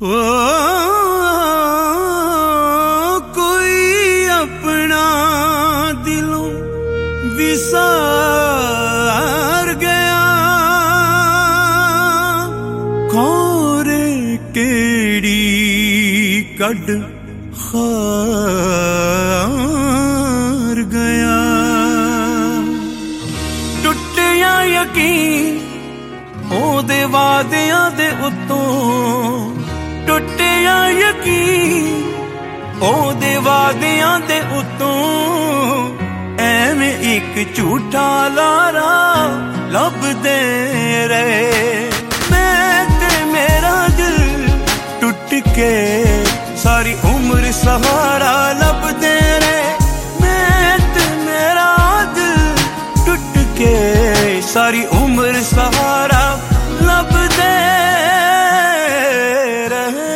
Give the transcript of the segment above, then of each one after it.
ओ कोई अपना दिलों विसार गया, खोरे केड़ी कड खार गया। टुटिया यकीन ओदे वादियां दे उत्तों, टुटिया यकीन ओदे वादियां दे उत्तों, एवें एक झूठा लारा लभदे रहे। मैं ते मेरा दिल टुट के सारी उम्र सहारा लभदे रहे। मैं ते मेरा दिल टुट के सारी उम्र सहारा लभदे रहे।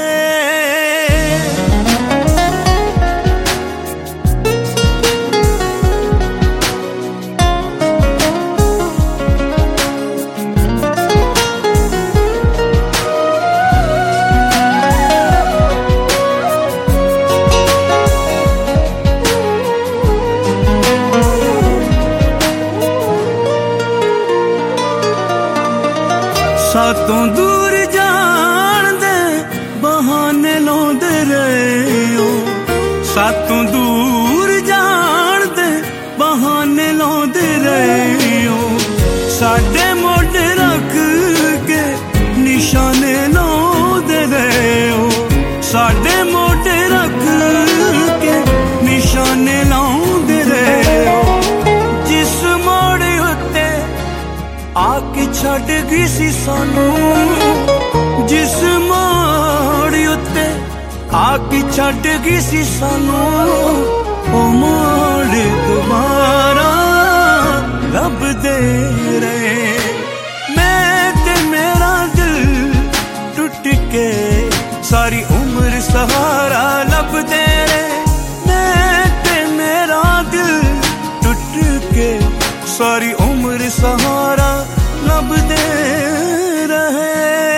सातों दूर जान दे बहाने लाउंदे रहे हो, सातों दूर जान दे बहाने लाउंदे रहे हो। साडे मोढे रख के निशाने लाउंदे रहे हो, साडे मोढे रख के निशाने लाउंदे रहे हो। जिस मोड़ उत्ते आके छड़ गई सी सानू, जिस मोड़ उत्ते आके छड़ गई सी सानू, ओ मोड़ दोबारा लभदे रहे। मैं ते मेरा दिल टुट के सारी उम्र सहारा लभदे रहे। मैं ते मेरा दिल टुट के सारी उम्र सहारा लभदे रहे।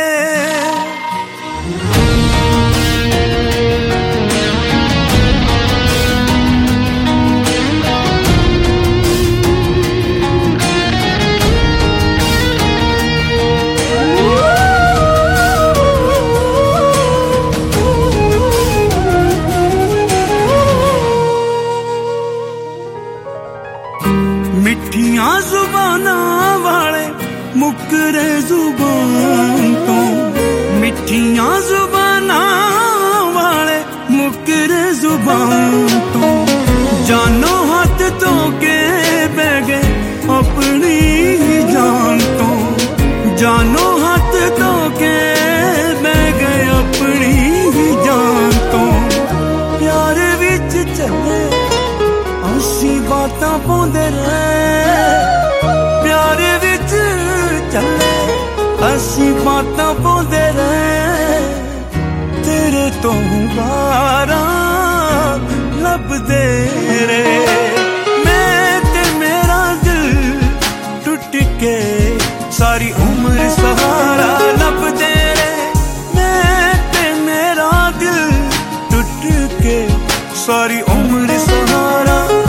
मिठियां जुबानां वाले मुकरे जुबान तो, मिठियां जुबानां वाले मुकरे जुबान तो। जानो हाथ तो के बह गए अपनी जान तो, जानो हाथ तो के बह गए अपनी जान तो। प्यार विच चले असी बातां पाउंदे रहे, प्यार विच चले असी बातां पाउंदे रहे। तेरे तो गारा लभदे रहे। मैं ते मेरा दिल टुट के सारी उम्र सहारा लभदे रहे। मैं ते मेरा दिल टुट के सारी उम्र सहारा